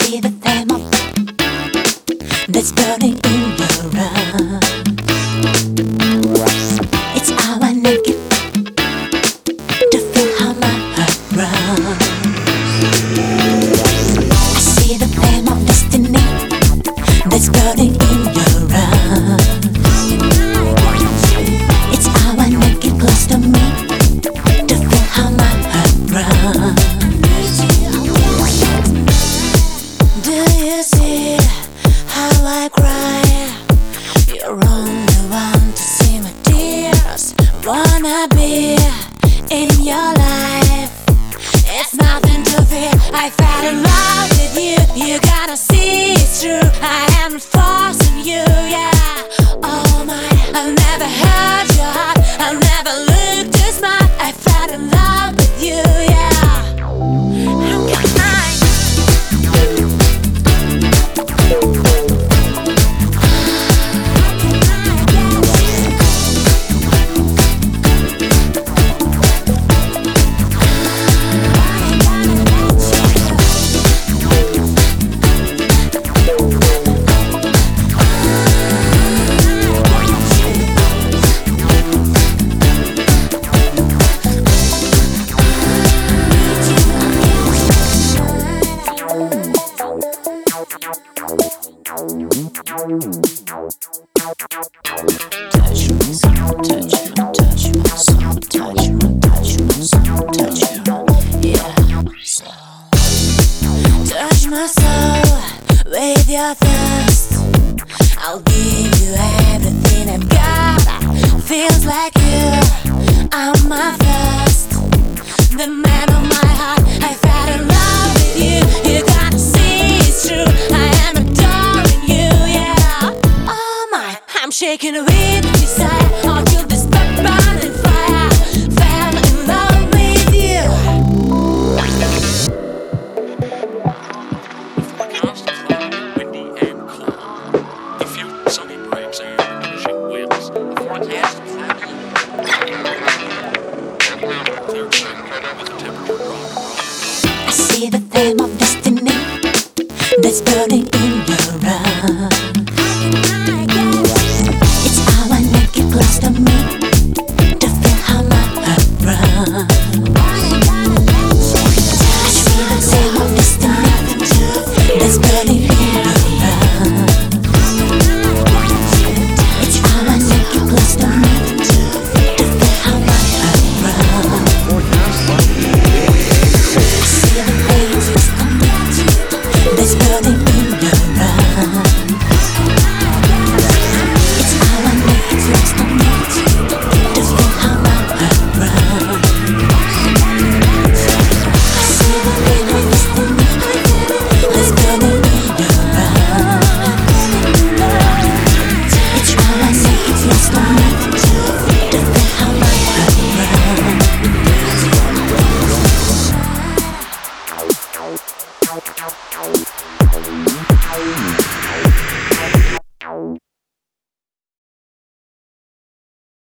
see the flame that's burning in your eyes. It's how I naked to feel how my heart runs. I see the flame of destiny that's burning in your eyes. It's how I naked close to me to feel how my heart runs. Do you see how I cry? You're only one to see my tears. Wanna be in your life. It's nothing to fear. I fell in love with you. You gotta see it's true. I am forcing you, yeah. Oh my, I've never hurt your heart. I've never looked too smart. I fell in love with you, yeah. How can I? Touch my soul with your thirst. I'll give you everything I've got. Feels like you, I'm my first. The man of my heart, I fell in love with you. You gotta see it's true. I am adoring you, yeah. Oh my, I'm shaking with desire. I'll kill this burning fire. Fell in love with you. I see the flame of destiny that's burning in your eyes. It's how I make it close to me to feel how my heart runs. I see the flame of destiny that's burning in your eyes. It's how I make it close to me to feel how my heart runs. See the flame of destiny that's burning in your eyes. It's how I make it close to me to feel how my heart runs. See the flame of destiny that's burning in your eyes. It's how I make it close to me to feel how my heart runs.